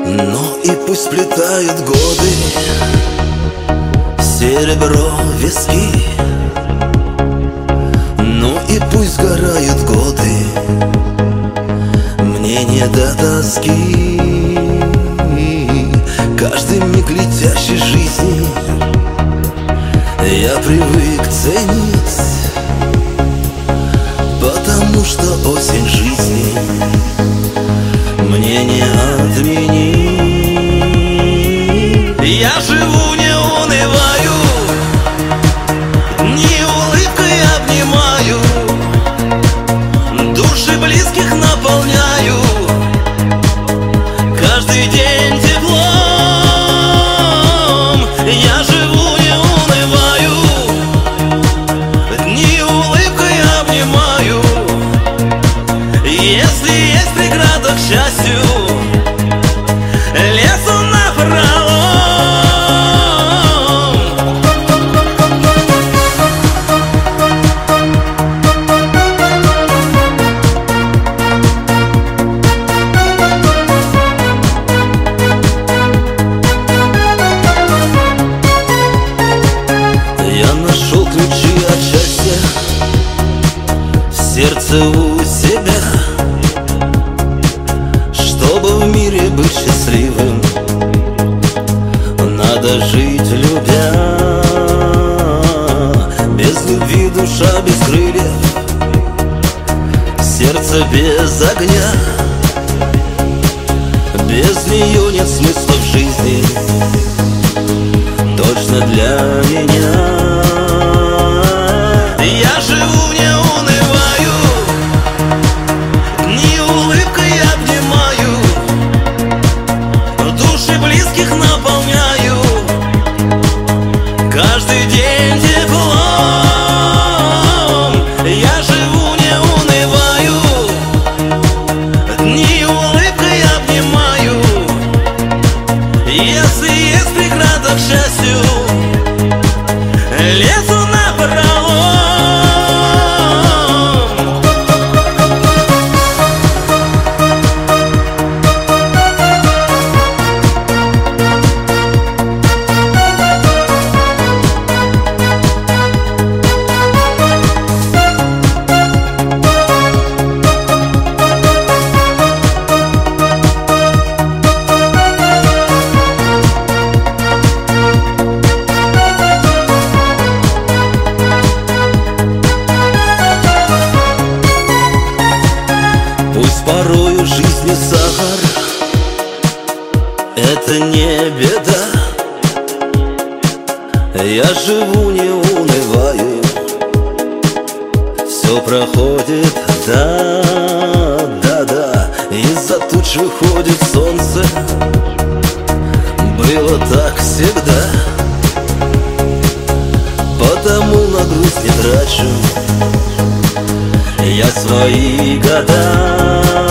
Ну и пусть сплетают годы серебро виски. Ну и пусть сгорают годы, мне не до тоски. Каждый миг летящей жизни я привык ценить, потому что осень жизни мне не отменить. Я живу, не унываю, ни улыбкой обнимаю, души близких наполняю, каждый день теплом. Я живу, не унываю, ни улыбкой обнимаю. Если есть преграда к счастью, лезу напролом. Я нашел ключи от счастья в сердце у себя. Чтобы в мире быть счастливым, надо жить любя. Без любви душа без крыльев, сердце без огня. Без нее нет смысла в жизни, точно для меня. Я живу, не унываю, ни улыбкой обнимаю, души близких наполняю, каждый день теплом. Я живу, не унываю, ни улыбкой обнимаю. Если есть преграда к счастью, лезу напролом. Порою в жизни сахар — это не беда. Я живу, не унываю, все проходит, да, да, да. Из-за туч выходит солнце, было так всегда. Потому на грусть не трачу я свои года.